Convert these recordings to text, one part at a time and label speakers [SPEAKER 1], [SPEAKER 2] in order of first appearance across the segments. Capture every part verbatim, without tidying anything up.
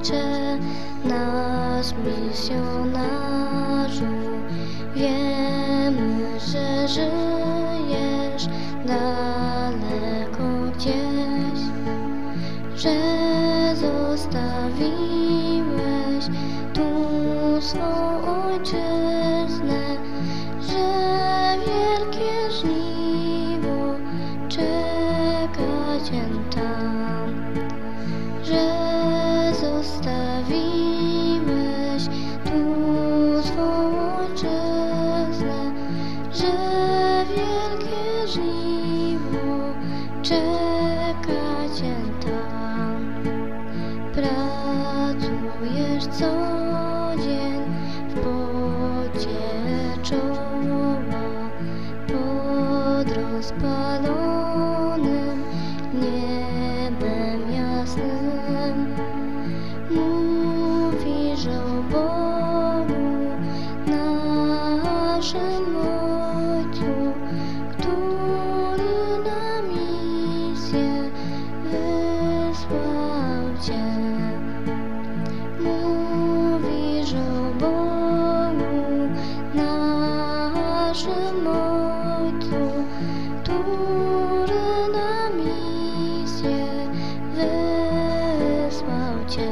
[SPEAKER 1] Ojcze nasz misjonarzu, wiemy, że żyjesz daleko gdzieś, że zostawiłeś tu swą ojczyznę, że wielkie żniwo czeka cię tam, że zostawiłeś tu swą ojczyznę, że wielkie żniwo czeka cię tam. Pracujesz co dzień w pocie czoła, pod rozpalonym niebem jasnym. Mówisz o Bogu, naszym Ojcu, który na misję wysłał cię. Mówisz o Bogu, naszym Ojcu, który na misję wysłał cię.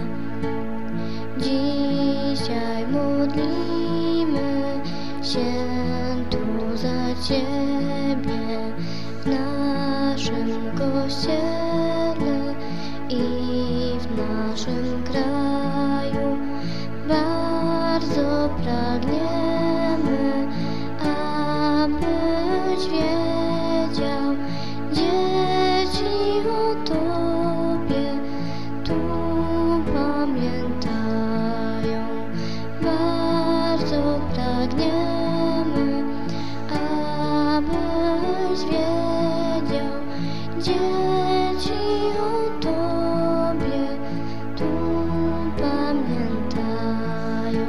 [SPEAKER 1] Dzisiaj modlimy się tu za ciebie w naszym kościele i w naszym kraju. Bardzo pragniemy, abyś wiedział, dzieci o Tobie tu pamiętają. Bardzo pragniemy, abyś wiedział, dzieci o Tobie tu pamiętają.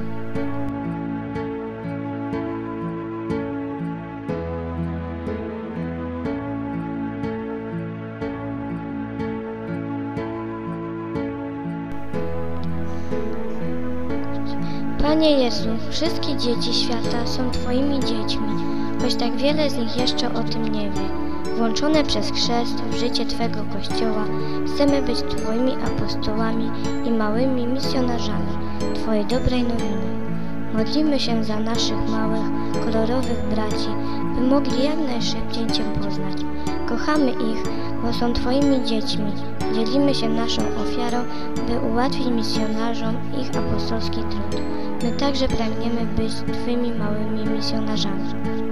[SPEAKER 2] Panie Jezu, wszystkie dzieci świata są Twoimi dziećmi, choć tak wiele z nich jeszcze o tym nie wie. Włączone przez chrzest w życie Twego Kościoła, chcemy być Twoimi apostołami i małymi misjonarzami Twojej dobrej nowiny. Modlimy się za naszych małych, kolorowych braci, by mogli jak najszybciej Cię poznać. Kochamy ich, bo są Twoimi dziećmi. Dzielimy się naszą ofiarą, by ułatwić misjonarzom ich apostolski trud. My także pragniemy być Twymi małymi misjonarzami.